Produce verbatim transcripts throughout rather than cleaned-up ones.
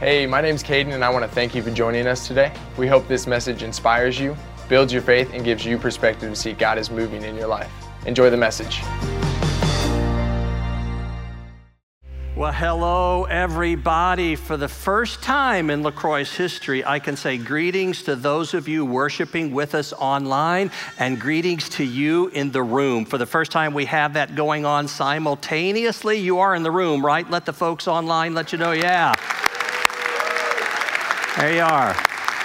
Hey, my name's Caden and I want to thank you for joining us today. We hope this message inspires you, builds your faith, and gives you perspective to see God is moving in your life. Enjoy the message. Well, hello, everybody. For the first time in LaCroix's history, I can say greetings to those of you worshiping with us online and greetings to you in the room. For the first time, we have that going on simultaneously. You are in the room, right? Let the folks online let you know, yeah. There you are.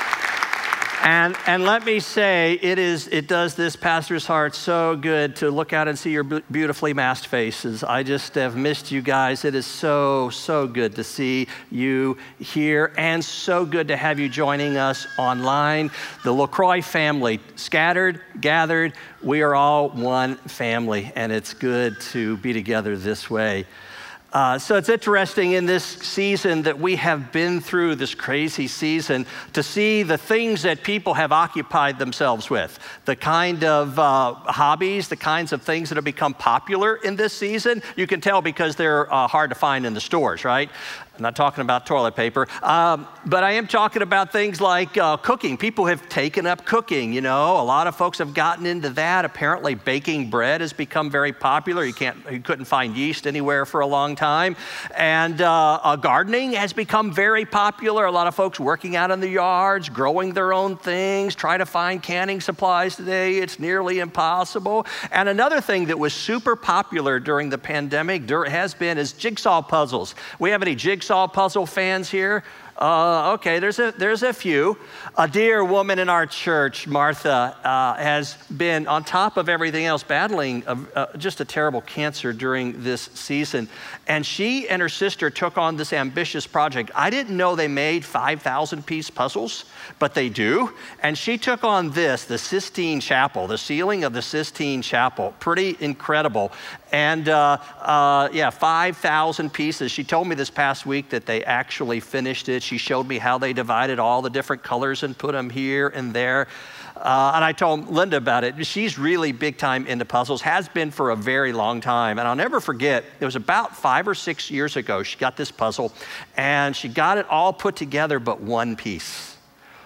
And, and let me say, it is it does this pastor's heart so good to look out and see your beautifully masked faces. I just have missed you guys. It is so, so good to see you here and so good to have you joining us online. The LaCroix family, scattered, gathered, we are all one family, and it's good to be together this way. Uh, so it's interesting in this season that we have been through, this crazy season, to see the things that people have occupied themselves with, the kind of uh, hobbies, the kinds of things that have become popular in this season. You can tell because they're uh, hard to find in the stores, right? I'm not talking about toilet paper, um, but I am talking about things like uh, cooking. People have taken up cooking, you know. A lot of folks have gotten into that. Apparently, baking bread has become very popular. You can't, you couldn't find yeast anywhere for a long time. And uh, uh, gardening has become very popular. A lot of folks working out in the yards, growing their own things, try to find canning supplies today. It's nearly impossible. And another thing that was super popular during the pandemic, has been, is jigsaw puzzles. We have any jigsaw puzzle fans here? Uh, okay, there's a, there's a few. A dear woman in our church, Martha, uh, has been on top of everything else battling a, uh, just a terrible cancer during this season. And she and her sister took on this ambitious project. I didn't know they made five thousand piece puzzles, but they do. And she took on this, the Sistine Chapel, the ceiling of the Sistine Chapel. Pretty incredible. And uh, uh, yeah, five thousand pieces. She told me this past week that they actually finished it. She showed me how they divided all the different colors and put them here and there. Uh, and I told Linda about it. She's really big time into puzzles, has been for a very long time. And I'll never forget, it was about five or six years ago, she got this puzzle and she got it all put together, but one piece.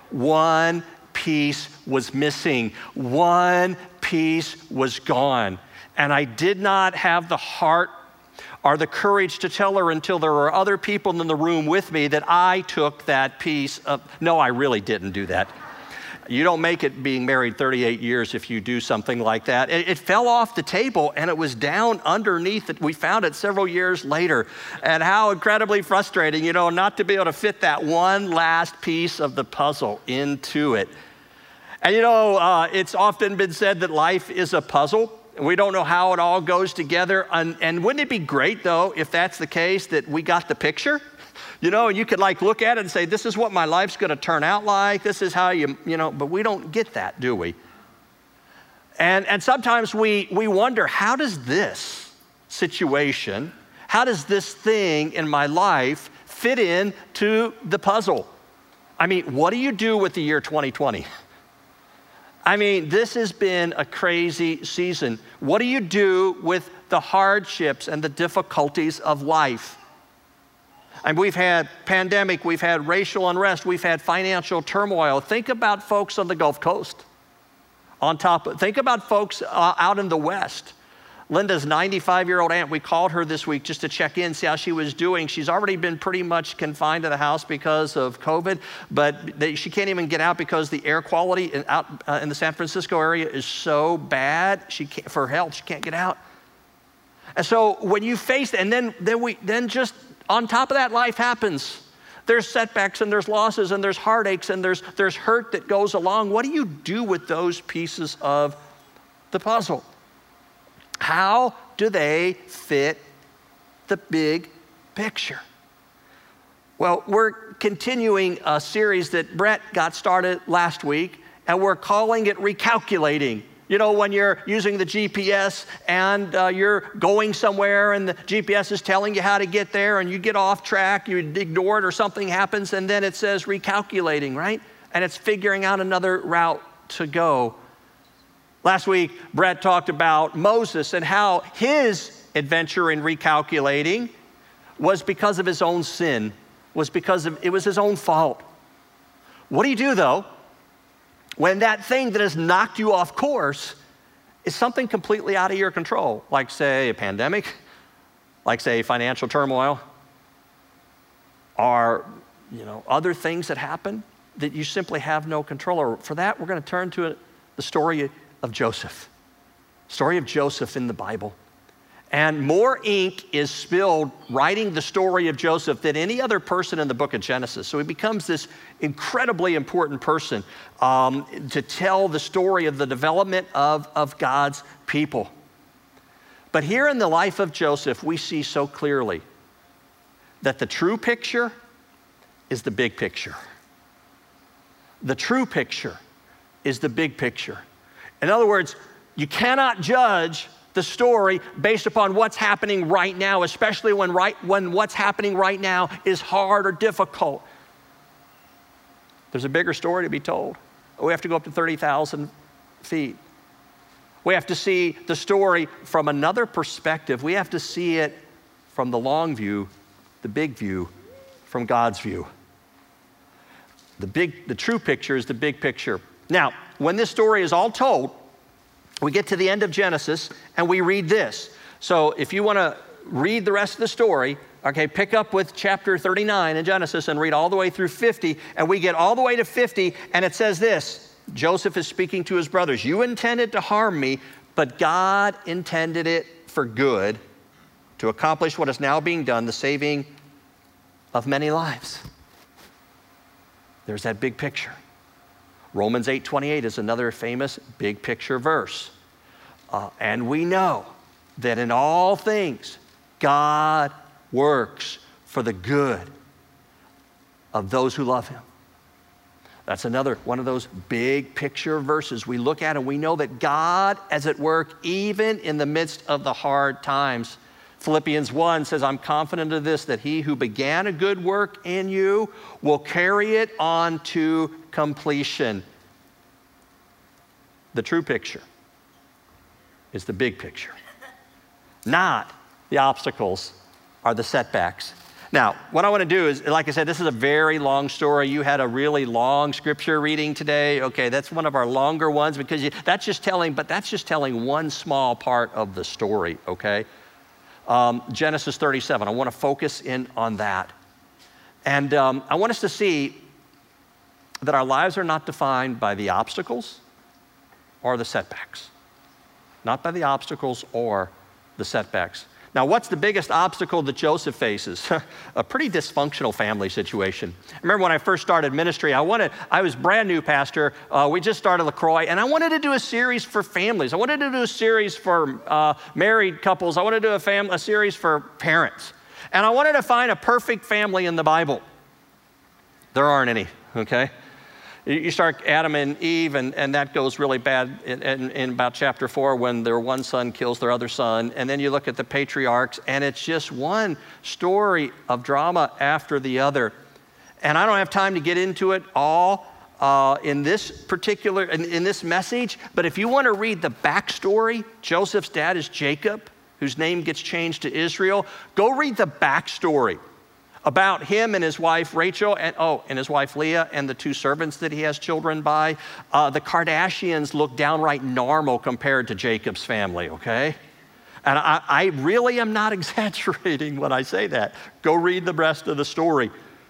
One piece was missing. One piece was gone. And I did not have the heart or the courage to tell her until there were other people in the room with me that I took that piece of, no, I really didn't do that. You don't make it being married thirty-eight years if you do something like that. It, it fell off the table and it was down underneath it. We found it several years later. And how incredibly frustrating, you know, not to be able to fit that one last piece of the puzzle into it. And you know, uh, it's often been said that life is a puzzle. We don't know how it all goes together. And, and wouldn't it be great, though, if that's the case, that we got the picture? You know, you could like look at it and say, this is what my life's going to turn out like. This is how you, you know, but we don't get that, do we? And, and sometimes we, we wonder, how does this situation, how does this thing in my life fit into the puzzle? I mean, what do you do with the year twenty twenty? I mean, this has been a crazy season. What do you do with the hardships and the difficulties of life? And we've had pandemic, we've had racial unrest, we've had financial turmoil. Think about folks on the Gulf Coast. On top of, think about folks uh, out in the West. Linda's ninety-five-year-old aunt, we called her this week just to check in, see how she was doing. She's already been pretty much confined to the house because of COVID, but they, she can't even get out because the air quality in, out uh, in the San Francisco area is so bad. She can't, for health, she can't get out. And so when you face, and then then we then just on top of that, life happens. There's setbacks and there's losses and there's heartaches and there's there's hurt that goes along. What do you do with those pieces of the puzzle? How do they fit the big picture? Well, we're continuing a series that Brett got started last week, and we're calling it Recalculating. You know, when you're using the G P S and uh, you're going somewhere and the G P S is telling you how to get there and you get off track, you ignore it or something happens, and then it says recalculating, right? And it's figuring out another route to go. Last week, Brett talked about Moses and how his adventure in recalculating was because of his own sin. was because of, it was his own fault. What do you do, though, when that thing that has knocked you off course is something completely out of your control, like, say, a pandemic, like, say, financial turmoil, or, you know, other things that happen that you simply have no control over? For that, we're going to turn to the story of Joseph. Story of Joseph in the Bible. And more ink is spilled writing the story of Joseph than any other person in the book of Genesis. So he becomes this incredibly important person um, to tell the story of the development of, of God's people. But here in the life of Joseph, we see so clearly that the true picture is the big picture. The true picture is the big picture. In other words, you cannot judge the story based upon what's happening right now, especially when, right, when what's happening right now is hard or difficult. There's a bigger story to be told. We have to go up to thirty thousand feet. We have to see the story from another perspective. We have to see it from the long view, the big view, from God's view. The big, the true picture is the big picture. Now, when this story is all told, we get to the end of Genesis and we read this. So if you want to read the rest of the story, okay, pick up with chapter thirty-nine in Genesis and read all the way through fifty, and we get all the way to fifty, and it says this. Joseph is speaking to his brothers. You intended to harm me, but God intended it for good, to accomplish what is now being done, the saving of many lives. There's that big picture. Romans eight twenty-eight is another famous big picture verse. Uh, and we know that in all things, God works for the good of those who love him. That's another one of those big picture verses we look at, and we know that God is at work even in the midst of the hard times. Philippians one says, I'm confident of this, that he who began a good work in you will carry it on to completion. The true picture is the big picture, not the obstacles or the setbacks. Now, what I want to do is, like I said, this is a very long story. You had a really long scripture reading today. Okay, that's one of our longer ones because you, that's just telling, but that's just telling one small part of the story, okay? Um, Genesis thirty-seven, I want to focus in on that. And um, I want us to see that our lives are not defined by the obstacles or the setbacks. Not by the obstacles or the setbacks. Now, what's the biggest obstacle that Joseph faces? A pretty dysfunctional family situation. I remember when I first started ministry, I wanted, I was brand new pastor. Uh, we just started LaCroix, and I wanted to do a series for families. I wanted to do a series for uh, married couples. I wanted to do a, fam- a series for parents. And I wanted to find a perfect family in the Bible. There aren't any, okay? You start Adam and Eve, and, and that goes really bad in, in, in about chapter four when their one son kills their other son. And then you look at the patriarchs, and it's just one story of drama after the other. And I don't have time to get into it all uh, in this particular, in, in this message. But if you want to read the backstory, Joseph's dad is Jacob, whose name gets changed to Israel. Go read the backstory about him and his wife Rachel, and oh, and his wife Leah, and the two servants that he has children by. Uh, the Kardashians look downright normal compared to Jacob's family, okay? And I, I really am not exaggerating when I say that. Go read the rest of the story.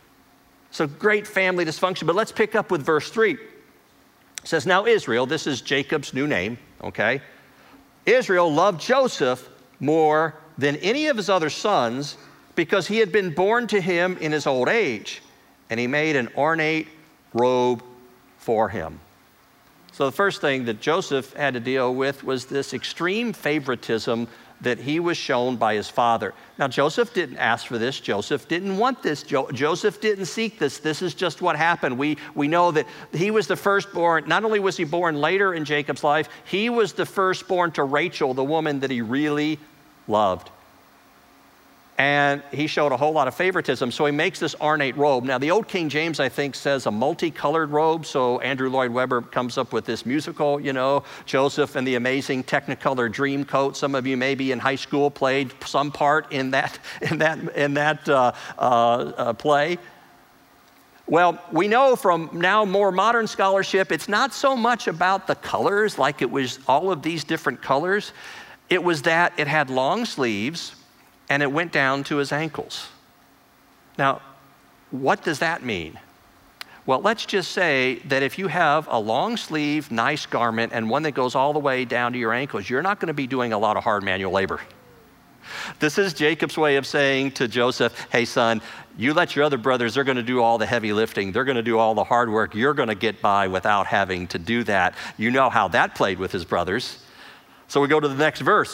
So great family dysfunction, but let's pick up with verse three. It says, now Israel, this is Jacob's new name, okay? Israel loved Joseph more than any of his other sons, because he had been born to him in his old age, and he made an ornate robe for him. So the first thing that Joseph had to deal with was this extreme favoritism that he was shown by his father. Now, Joseph didn't ask for this. Joseph didn't want this. Jo- Joseph didn't seek this. This is just what happened. We, we know that he was the firstborn. Not only was he born later in Jacob's life, he was the firstborn to Rachel, the woman that he really loved. And he showed a whole lot of favoritism, so he makes this ornate robe. Now, the old King James, I think, says a multicolored robe, so Andrew Lloyd Webber comes up with this musical, you know, Joseph and the Amazing Technicolor Dreamcoat. Some of you maybe in high school played some part in that, in that, in that uh, uh, uh, play. Well, we know from now more modern scholarship, it's not so much about the colors, like it was all of these different colors. It was that it had long sleeves and it went down to his ankles. Now, what does that mean? Well, let's just say that if you have a long sleeve, nice garment and one that goes all the way down to your ankles, you're not going to be doing a lot of hard manual labor. This is Jacob's way of saying to Joseph, hey son, you let your other brothers, they're going to do all the heavy lifting. They're going to do all the hard work. You're going to get by without having to do that. You know how that played with his brothers. So we go to the next verse.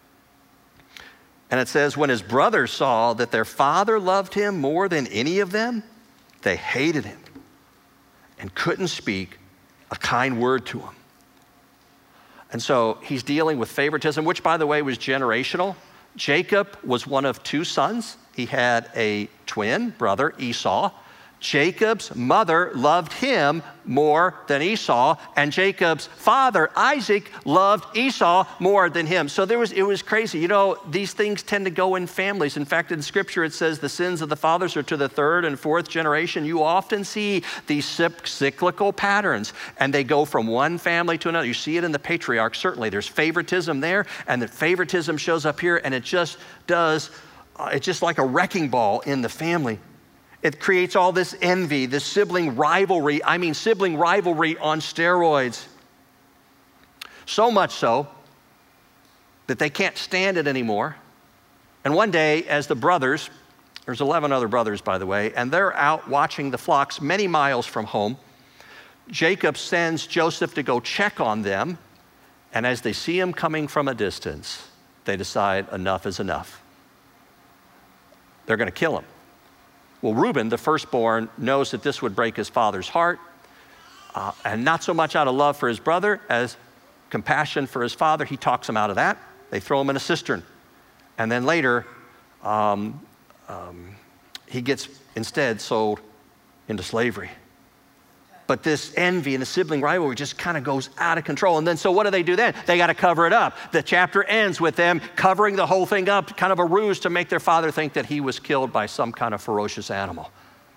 And it says, when his brothers saw that their father loved him more than any of them, they hated him and couldn't speak a kind word to him. And so he's dealing with favoritism, which by the way was generational. Jacob was one of two sons. He had a twin brother, Esau. Jacob's mother loved him more than Esau, and Jacob's father, Isaac, loved Esau more than him. So there was, it was crazy. You know, these things tend to go in families. In fact, in Scripture, it says the sins of the fathers are to the third and fourth generation. You often see these cyclical patterns, and they go from one family to another. You see it in the patriarchs, certainly. There's favoritism there, and the favoritism shows up here, and it just does, uh, it's just like a wrecking ball in the family. It creates all this envy, this sibling rivalry. I mean, sibling rivalry on steroids. So much so that they can't stand it anymore. And one day, as the brothers, there's eleven other brothers, by the way, and they're out watching the flocks many miles from home, Jacob sends Joseph to go check on them. And as they see him coming from a distance, they decide enough is enough. They're going to kill him. Well, Reuben, the firstborn, knows that this would break his father's heart, uh, and not so much out of love for his brother as compassion for his father. He talks him out of that. They throw him in a cistern. And then later, um, um, he gets instead sold into slavery. But this envy and the sibling rivalry just kind of goes out of control. And then, so what do they do then? They got to cover it up. The chapter ends with them covering the whole thing up, kind of a ruse to make their father think that he was killed by some kind of ferocious animal.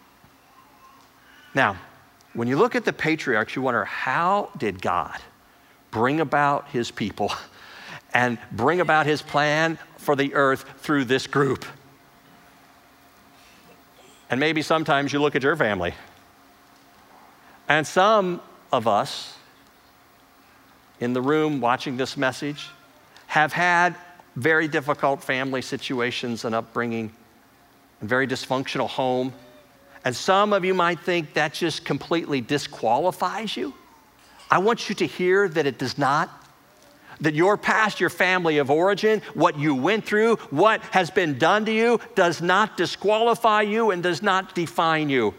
Now, when you look at the patriarchs, you wonder, how did God bring about his people and bring about his plan for the earth through this group? And maybe sometimes you look at your family. And some of us in the room watching this message have had very difficult family situations and upbringing, and very dysfunctional home. And some of you might think that just completely disqualifies you. I want you to hear that it does not. That your past, your family of origin, what you went through, what has been done to you, does not disqualify you and does not define you.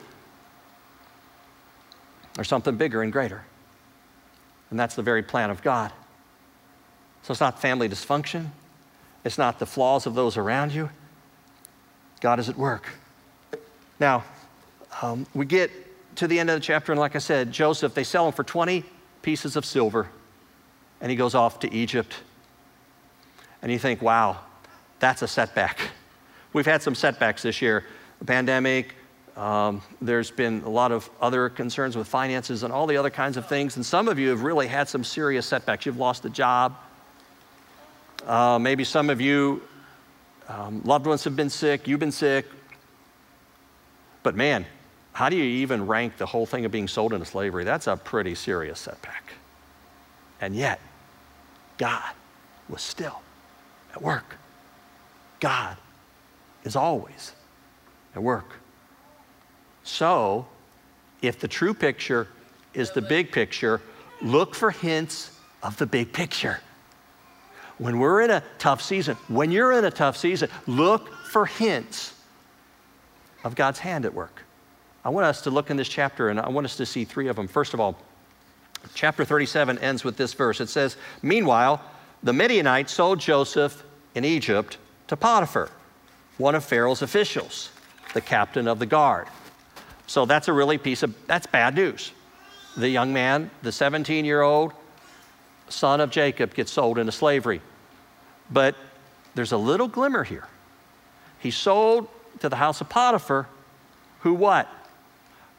There's something bigger and greater. And that's the very plan of God. So it's not family dysfunction. It's not the flaws of those around you. God is at work. Now, um, we get to the end of the chapter, and like I said, Joseph, they sell him for twenty pieces of silver, and he goes off to Egypt. And you think, wow, that's a setback. We've had some setbacks this year. The pandemic, Um, there's been a lot of other concerns with finances and all the other kinds of things. And some of you have really had some serious setbacks. You've lost a job. Uh, maybe some of you, um, loved ones have been sick. You've been sick. But man, how do you even rank the whole thing of being sold into slavery? That's a pretty serious setback. And yet, God was still at work. God is always at work. So, if the true picture is the big picture, look for hints of the big picture. When we're in a tough season, when you're in a tough season, look for hints of God's hand at work. I want us to look in this chapter, and I want us to see three of them. First of all, chapter thirty-seven ends with this verse. It says, meanwhile, the Midianites sold Joseph in Egypt to Potiphar, one of Pharaoh's officials, the captain of the guard. So that's a really piece of, that's bad news. The young man, the seventeen-year-old son of Jacob, gets sold into slavery. But there's a little glimmer here. He's sold to the house of Potiphar, who what?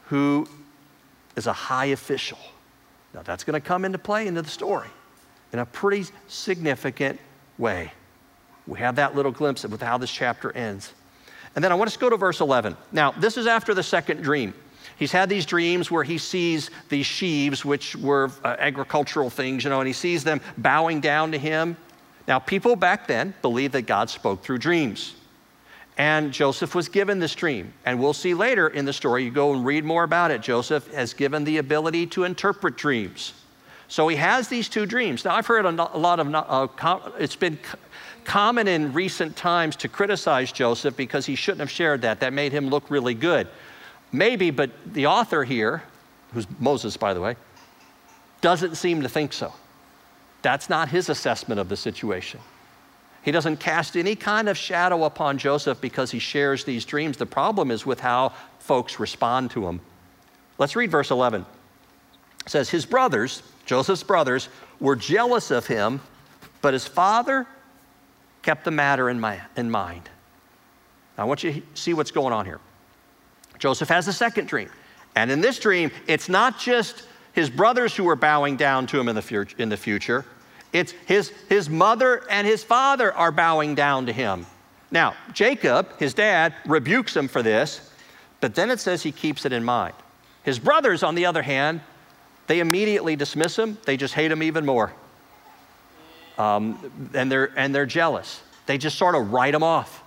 who is a high official. Now that's going to come into play into the story in a pretty significant way. We have that little glimpse of how this chapter ends. And then I want us to go to verse eleven. Now, this is after the second dream. He's had these dreams where he sees these sheaves, which were uh, agricultural things, you know, and he sees them bowing down to him. Now, people back then believed that God spoke through dreams. And Joseph was given this dream. And we'll see later in the story, you go and read more about it, Joseph has given the ability to interpret dreams. So he has these two dreams. Now, I've heard a lot of, uh, it's been common in recent times to criticize Joseph because he shouldn't have shared that. That made him look really good. Maybe, but the author here, who's Moses, by the way, doesn't seem to think so. That's not his assessment of the situation. He doesn't cast any kind of shadow upon Joseph because he shares these dreams. The problem is with how folks respond to him. Let's read verse eleven. It says, his brothers, Joseph's brothers, were jealous of him, but his father kept the matter in, my, in mind. Now, I want you to see what's going on here. Joseph has a second dream. And in this dream, it's not just his brothers who are bowing down to him in the, fu- in the future. It's his, his mother and his father are bowing down to him. Now, Jacob, his dad, rebukes him for this, but then it says he keeps it in mind. His brothers, on the other hand, they immediately dismiss him. They just hate him even more. Um, and, they're, and they're jealous. They just sort of write him off.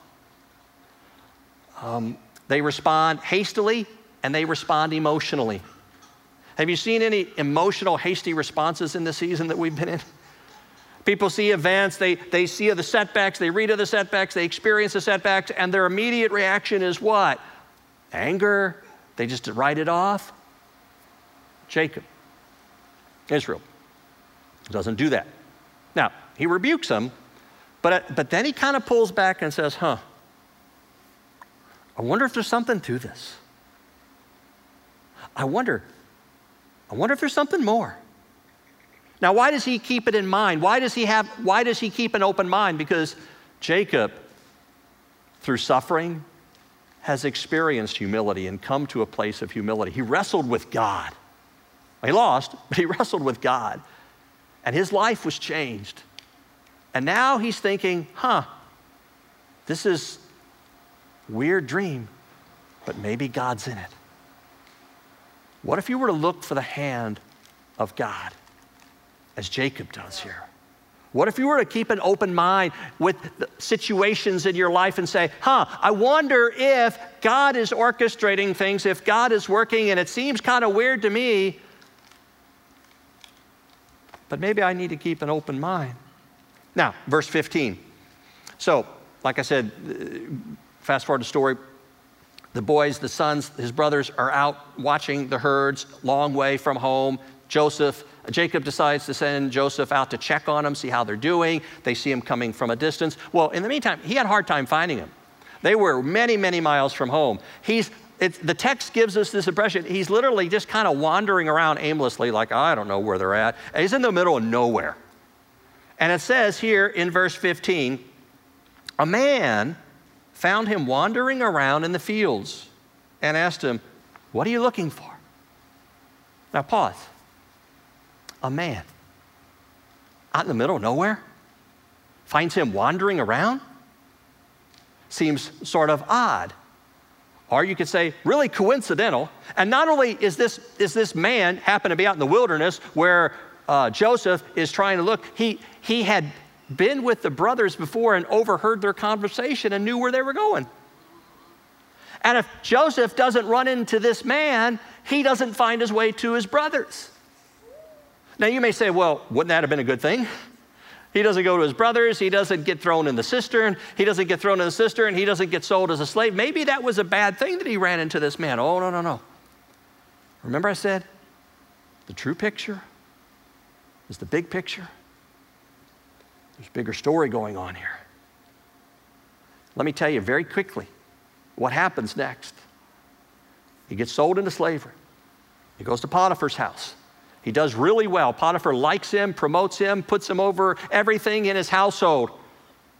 Um, they respond hastily and they respond emotionally. Have you seen any emotional, hasty responses in the season that we've been in? People see events, they, they see the setbacks, they read of the setbacks, they experience the setbacks, and their immediate reaction is what? Anger. They just write it off. Jacob, Israel, doesn't do that. Now, he rebukes them, but, but then he kind of pulls back and says, huh, I wonder if there's something to this. I wonder, I wonder if there's something more. Now, why does he keep it in mind? Why does he have, why does he keep an open mind? Because Jacob, through suffering, has experienced humility and come to a place of humility. He wrestled with God. He lost, but he wrestled with God. And his life was changed. And now he's thinking, huh, this is a weird dream, but maybe God's in it. What if you were to look for the hand of God, as Jacob does here? What if you were to keep an open mind with the situations in your life and say, huh, I wonder if God is orchestrating things, if God is working, and it seems kind of weird to me, but maybe I need to keep an open mind. Now, verse fifteen. So, like I said, fast forward the story. The boys, the sons, his brothers are out watching the herds, long way from home. Joseph, Jacob decides to send Joseph out to check on them, see how they're doing. They see him coming from a distance. Well, in the meantime, he had a hard time finding him. They were many, many miles from home. He's, it's, the text gives us this impression. He's literally just kind of wandering around aimlessly like, I don't know where they're at. And he's in the middle of nowhere. And it says here in verse fifteen, a man found him wandering around in the fields and asked him, what are you looking for? Now pause. A man out in the middle of nowhere finds him wandering around? Seems sort of odd. Or you could say really coincidental. And not only is this, is this man happen to be out in the wilderness where uh, Joseph is trying to look, he, he had been with the brothers before and overheard their conversation and knew where they were going. And if Joseph doesn't run into this man, he doesn't find his way to his brothers. Now you may say, well, wouldn't that have been a good thing? He doesn't go to his brothers, he doesn't get thrown in the cistern, he doesn't get thrown in the cistern, he doesn't get sold as a slave. Maybe that was a bad thing that he ran into this man. Oh, no, no, no. Remember I said, the true picture is the big picture. There's a bigger story going on here. Let me tell you very quickly what happens next. He gets sold into slavery. He goes to Potiphar's house. He does really well. Potiphar likes him, promotes him, puts him over everything in his household.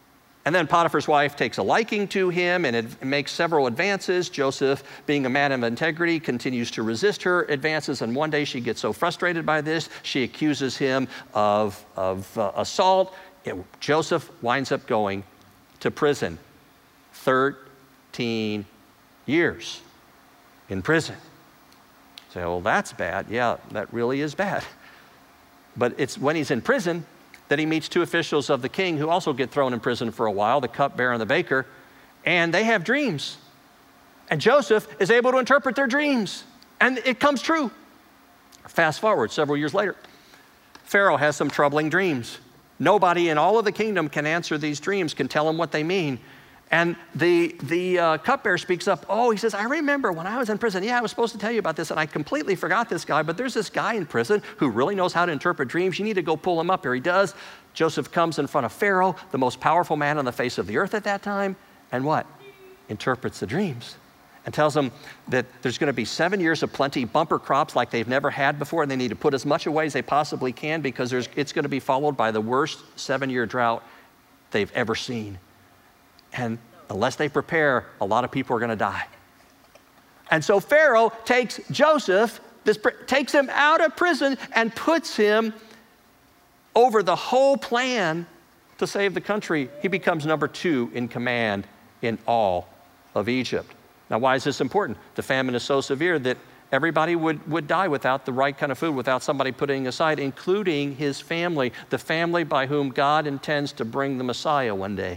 And then Potiphar's wife takes a liking to him and it makes several advances. Joseph, being a man of integrity, continues to resist her advances. And one day she gets so frustrated by this, she accuses him of, of uh, assault. It, Joseph winds up going to prison. thirteen years in prison. Say, well, that's bad. Yeah, that really is bad. But it's when he's in prison that he meets two officials of the king who also get thrown in prison for a while, the cupbearer and the baker, and they have dreams. And Joseph is able to interpret their dreams, and it comes true. Fast forward several years later, Pharaoh has some troubling dreams. Nobody in all of the kingdom can answer these dreams, can tell him what they mean. And the, the uh, cupbearer speaks up. Oh, he says, I remember when I was in prison. Yeah, I was supposed to tell you about this, and I completely forgot this guy, but there's this guy in prison who really knows how to interpret dreams. You need to go pull him up here. He does. Joseph comes in front of Pharaoh, the most powerful man on the face of the earth at that time, and what? Interprets the dreams and tells them that there's going to be seven years of plenty, bumper crops like they've never had before, and they need to put as much away as they possibly can because there's, it's going to be followed by the worst seven-year drought they've ever seen. And unless they prepare, a lot of people are going to die. And so Pharaoh takes Joseph, this, takes him out of prison and puts him over the whole plan to save the country. He becomes number two in command in all of Egypt. Now, why is this important? The famine is so severe that everybody would, would die without the right kind of food, without somebody putting aside, including his family, the family by whom God intends to bring the Messiah one day.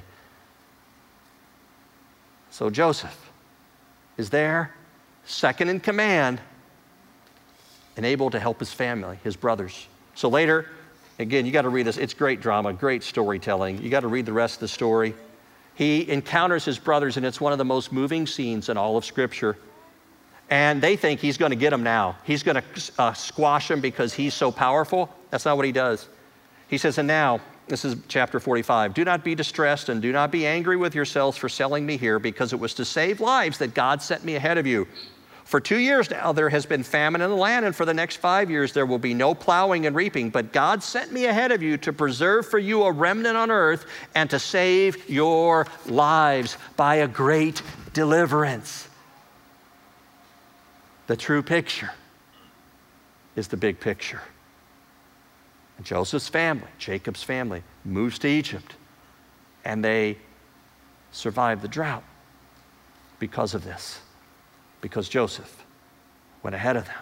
So Joseph is there, second in command, and able to help his family, his brothers. So later, again, you got to read this. It's great drama, great storytelling. You got to read the rest of the story. He encounters his brothers, and it's one of the most moving scenes in all of Scripture. And they think he's going to get them now. He's going to uh, squash them because he's so powerful. That's not what he does. He says, and now, this is chapter forty-five. Do not be distressed and do not be angry with yourselves for selling me here, because it was to save lives that God sent me ahead of you. For two years now there has been famine in the land, and for the next five years there will be no plowing and reaping. But God sent me ahead of you to preserve for you a remnant on earth and to save your lives by a great deliverance. The true picture is the big picture. Joseph's family, Jacob's family, moves to Egypt, and they survive the drought because of this, because Joseph went ahead of them.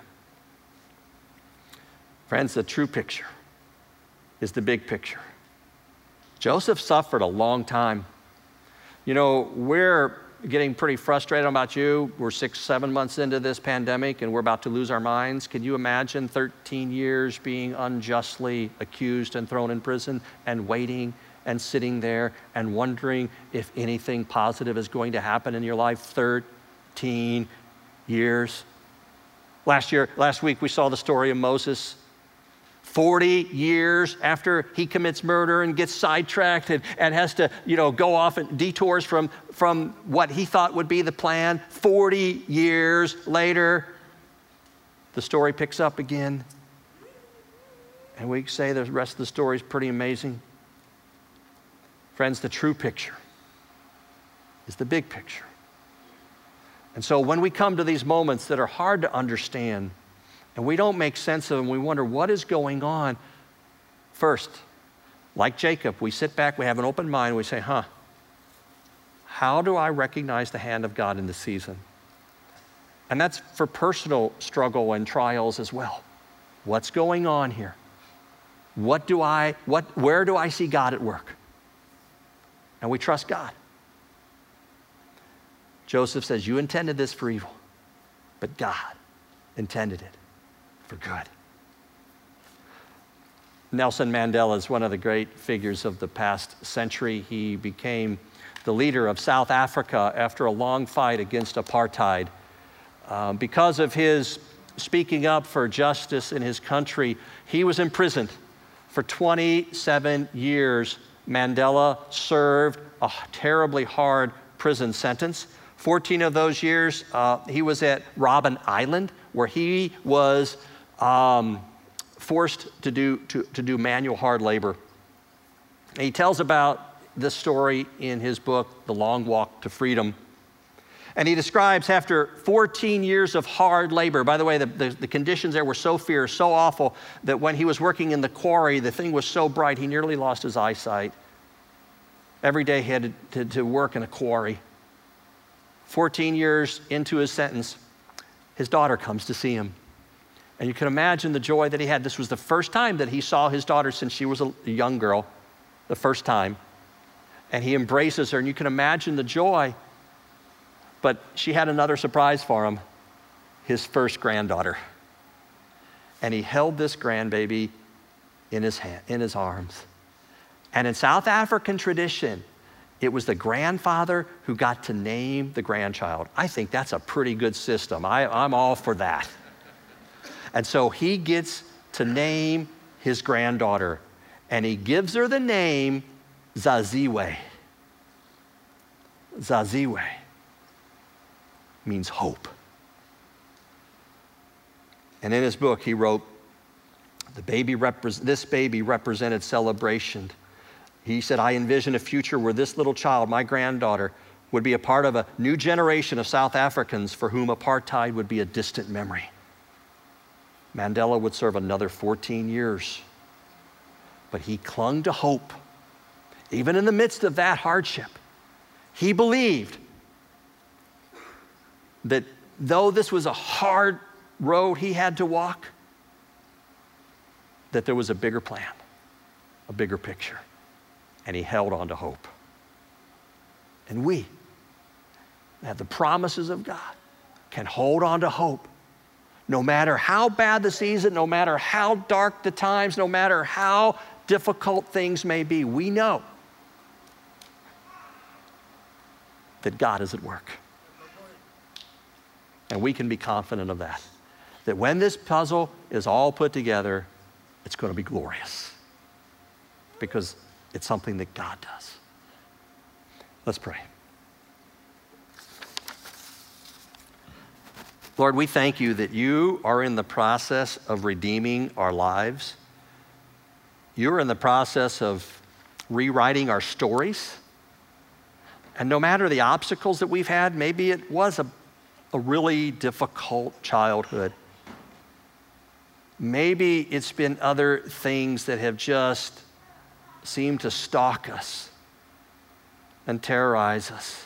Friends, the true picture is the big picture. Joseph suffered a long time. You know, we're getting pretty frustrated about you. We're six, seven months into this pandemic and we're about to lose our minds. Can you imagine thirteen years being unjustly accused and thrown in prison and waiting and sitting there and wondering if anything positive is going to happen in your life? thirteen years. Last year, last week we saw the story of Moses. forty years after he commits murder and gets sidetracked and, and has to, you know, go off and detours from, from what he thought would be the plan. forty years later, the story picks up again. And we say the rest of the story is pretty amazing. Friends, the true picture is the big picture. And so when we come to these moments that are hard to understand, and we don't make sense of them, we wonder what is going on. First, like Jacob, we sit back, we have an open mind, we say, huh, how do I recognize the hand of God in this season? And that's for personal struggle and trials as well. What's going on here? What do I, what, where do I see God at work? And we trust God. Joseph says, you intended this for evil, but God intended it for good. Nelson Mandela is one of the great figures of the past century. He became the leader of South Africa after a long fight against apartheid. Uh, because of his speaking up for justice in his country, he was imprisoned for twenty-seven years. Mandela served a terribly hard prison sentence. fourteen of those years, uh, he was at Robben Island, where he was um, forced to do, to, to do manual hard labor. And he tells about this story in his book, The Long Walk to Freedom. And he describes after fourteen years of hard labor, by the way, the, the, the conditions there were so fierce, so awful, that when he was working in the quarry, the thing was so bright, he nearly lost his eyesight. Every day he had to, to, to work in a quarry. fourteen years into his sentence, his daughter comes to see him. And you can imagine the joy that he had. This was the first time that he saw his daughter since she was a young girl, the first time. And he embraces her, and you can imagine the joy. But she had another surprise for him, his first granddaughter. And he held this grandbaby in his hand, in his arms. And in South African tradition, it was the grandfather who got to name the grandchild. I think that's a pretty good system. I, I'm all for that. And so he gets to name his granddaughter, and he gives her the name Zaziwe. Zaziwe means hope. And in his book, he wrote, the baby repre- this baby represented celebration. He said, I envision a future where this little child, my granddaughter, would be a part of a new generation of South Africans for whom apartheid would be a distant memory. Mandela would serve another fourteen years, but he clung to hope. Even in the midst of that hardship, he believed that though this was a hard road he had to walk, that there was a bigger plan, a bigger picture, and he held on to hope. And we, at the promises of God, can hold on to hope. No matter how bad the season, no matter how dark the times, no matter how difficult things may be, we know that God is at work. And we can be confident of that. That when this puzzle is all put together, it's going to be glorious. Because it's something that God does. Let's pray. Lord, we thank you that you are in the process of redeeming our lives. You're in the process of rewriting our stories. And no matter the obstacles that we've had, maybe it was a, a really difficult childhood. Maybe it's been other things that have just seemed to stalk us and terrorize us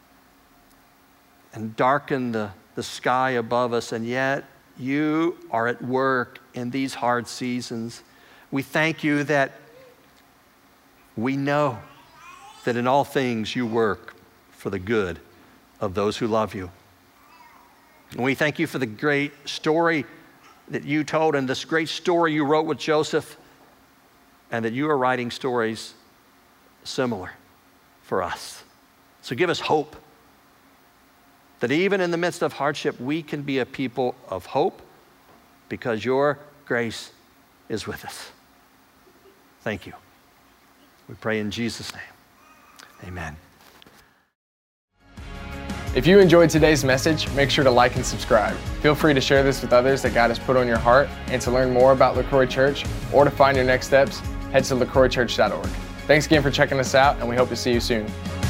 and darken the, the sky above us, and yet you are at work in these hard seasons. We thank you that we know that in all things you work for the good of those who love you. And we thank you for the great story that you told and this great story you wrote with Joseph, and that you are writing stories similar for us. So give us hope that even in the midst of hardship, we can be a people of hope because your grace is with us. Thank you. We pray in Jesus' name. Amen. If you enjoyed today's message, make sure to like and subscribe. Feel free to share this with others that God has put on your heart. And to learn more about LaCroix Church or to find your next steps, head to lacroix church dot org. Thanks again for checking us out, and we hope to see you soon.